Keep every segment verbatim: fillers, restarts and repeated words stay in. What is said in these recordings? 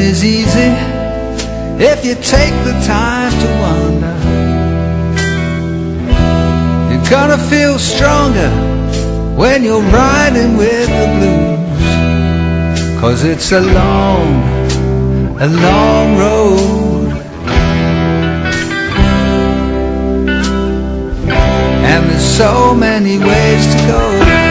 is easy if you take the time to wonder. You're gonna feel stronger when you're riding with the blues, 'cause it's a long, a long road, and there's so many ways to go.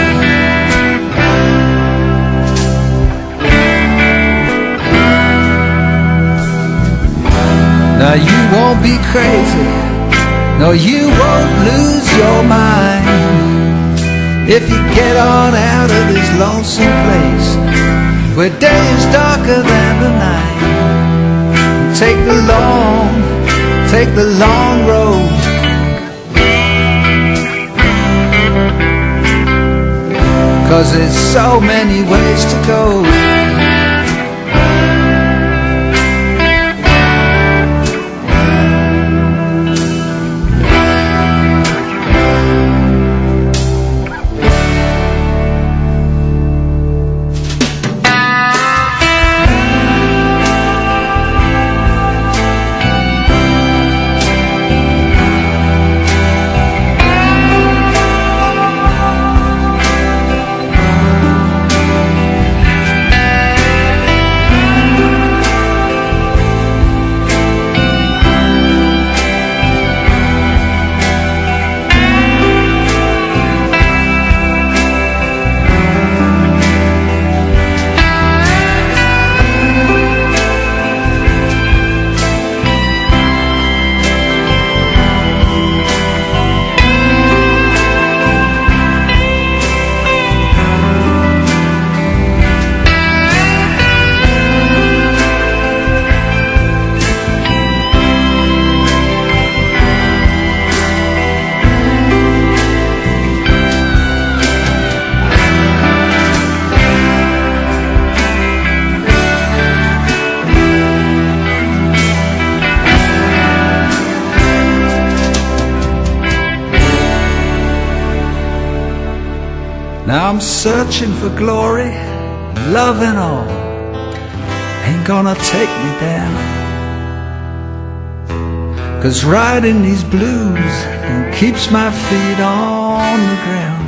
Now you won't be crazy, no, you won't lose your mind if you get on out of this lonesome place where day is darker than the night. Take the long, take the long road, 'cause there's so many ways to go. Now I'm searching for glory, love and all, ain't gonna take me down, 'cause riding these blues keeps my feet on the ground.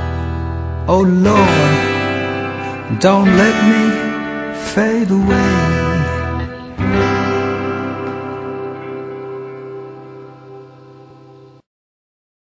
Oh Lord, don't let me fade away.